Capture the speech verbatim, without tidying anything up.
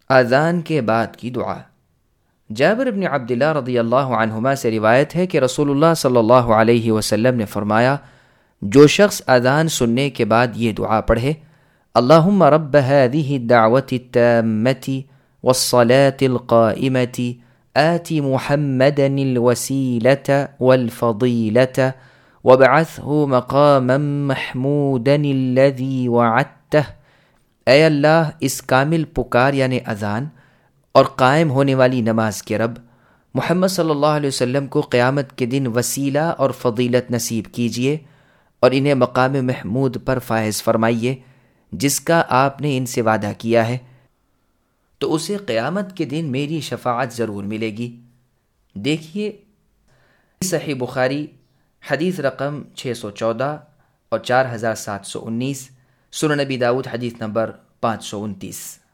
اذان کے بعد کی دعا۔ جابر بن عبداللہ رضی اللہ عنہما سے روایت ہے کہ رسول اللہ صلی اللہ علیہ وسلم نے فرمایا، جو شخص اذان سننے کے بعد یہ دعا پڑھے، اللہم رب هذه الدعوة التامة والصلاة القائمة آت محمدا الوسيلة والفضيلة وابعثه مقاما محمودا الذي وعدته، اے اللہ اس کامل پکار یعنی اذان اور قائم ہونے والی نماز کے رب، محمد صلی اللہ علیہ وسلم کو قیامت کے دن وسیلہ اور فضیلت نصیب کیجیے اور انہیں مقام محمود پر فائز فرمائیے جس کا آپ نے ان سے وعدہ کیا ہے، تو اسے قیامت کے دن میری شفاعت ضرور ملے گی۔ دیکھیے صحیح بخاری حدیث رقم چھ سو چودہ اور چار ہزار سات سو انیس، سنن نبی داؤد حدیث نمبر پانچ سو انتیس۔